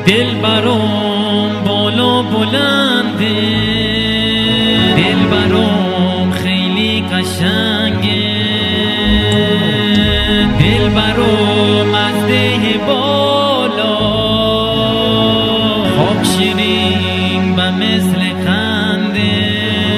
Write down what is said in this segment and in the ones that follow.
دل برام بالا بلنده، دل برام خیلی قشنگه، دل برام از ده بالا خواب شیرین و مثل خنده،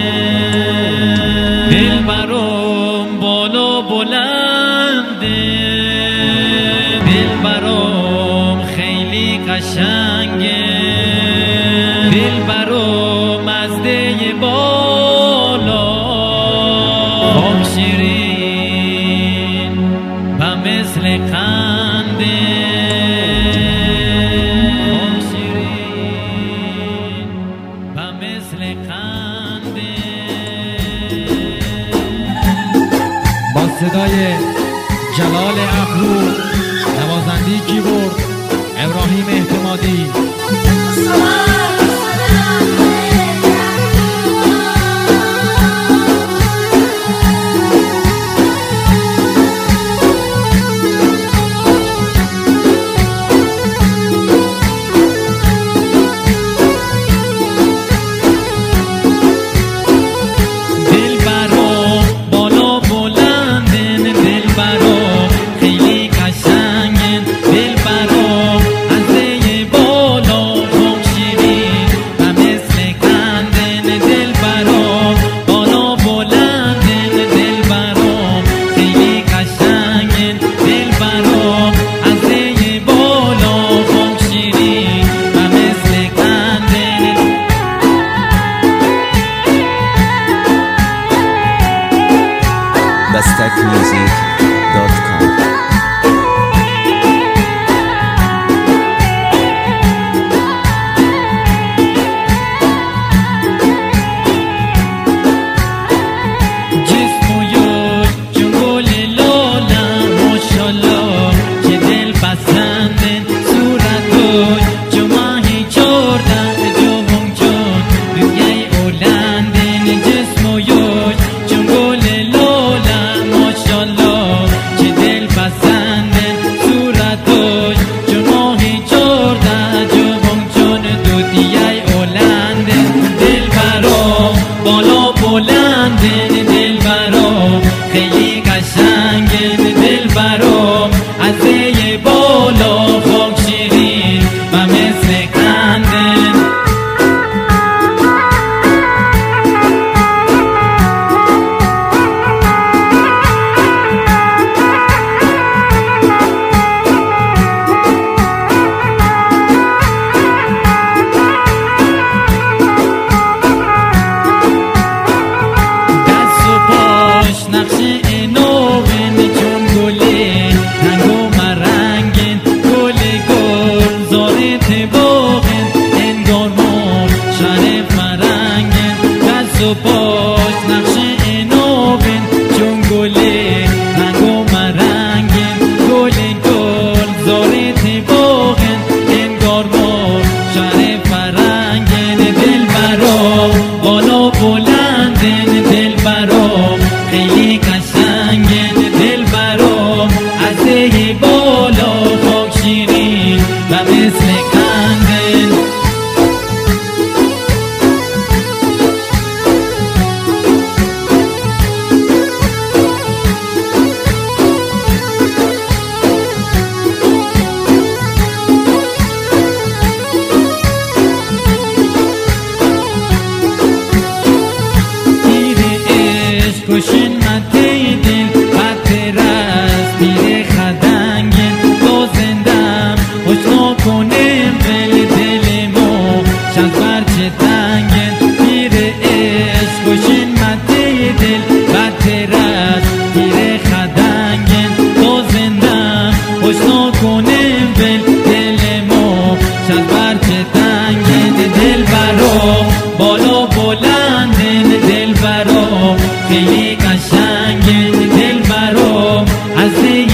دل برام بالا بلنده، دل برام خیلی قشنگه، دل برام از ده بالا خواب شیرین و مثل خنده، خواب شیرین و مثل خنده. با صدای جلال ابرو، نوازنده کیبورد ابراهیم اعتمادی. Bastakmusic.com. دل برام خیلی قشنگه، دل برام از ده بالا خواب شیرین و مثل خنده. باش نقش اینوبن چون گله رنگ و مرنگن، گل گل زارت باغن انگار مار شهر فرنگن، دل برام بالا بلندن، دل برام خیلی قشنگن، دل برام از ده بالا خاک شیرین و مثل خندن. کشین مته دل بطر است میره خدنگن، تو زندم خوشنا کنم ول دل مو شد برچه تنگن، میره عشق کشین مته دل بطر است میره خدنگن، تو زندم خوشنا کنم ول دل مو شد برچه تنگن، دل برام بالا بلندن، دل برام خیلی قشنگه، دل برام از